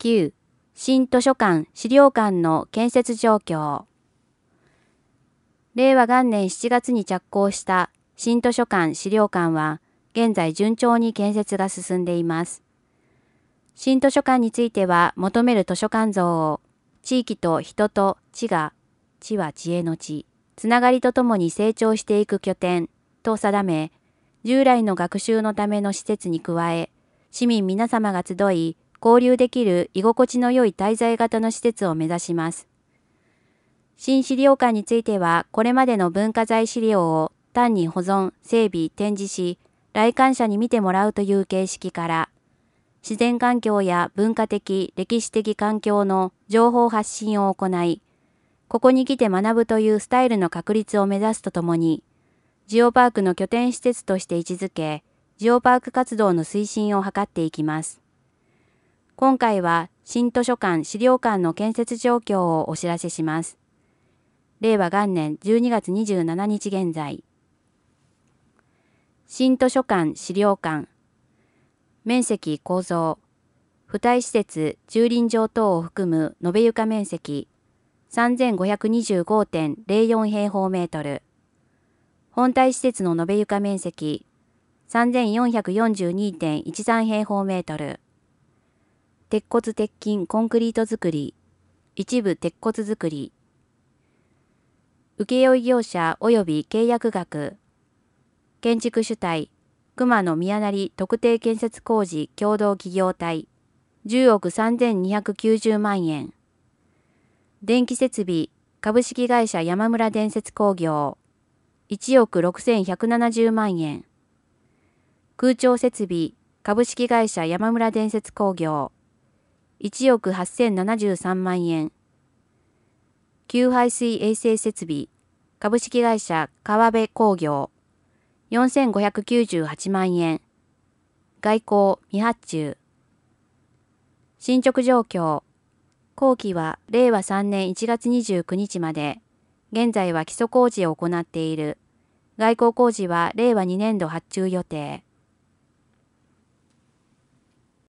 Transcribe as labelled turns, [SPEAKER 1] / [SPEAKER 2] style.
[SPEAKER 1] 9. 新図書館・資料館の建設状況。令和元年7月に着工した新図書館・資料館は、現在順調に建設が進んでいます。新図書館については、求める図書館像を、地域と人と知は知恵の知、つながりとともに成長していく拠点と定め、従来の学習のための施設に加え、市民皆様が集い、交流できる居心地の良い滞在型の施設を目指します。新資料館については、これまでの文化財資料を単に保存、整備、展示し、来館者に見てもらうという形式から、自然環境や文化的、歴史的環境の情報発信を行い、ここに来て学ぶというスタイルの確立を目指すとともに、ジオパークの拠点施設として位置づけ、ジオパーク活動の推進を図っていきます。今回は新図書館・資料館の建設状況をお知らせします。令和元年12月27日現在。新図書館・資料館。面積構造。付帯施設、駐輪場等を含む延べ床面積 3525.04 平方メートル。本体施設の延べ床面積 3442.13 平方メートル。鉄骨鉄筋コンクリート造り。一部鉄骨造り。請負業者及び契約額。建築主体、熊野宮成特定建設工事共同企業体、10億3290万円。電気設備、株式会社山村電設工業、1億6170万円。空調設備、株式会社山村電設工業、1億8073万円。給排水衛生設備、株式会社川辺工業、4598万円。外構未発注。進捗状況。工期は令和3年1月29日まで。現在は基礎工事を行っている。外構工事は令和2年度発注予定。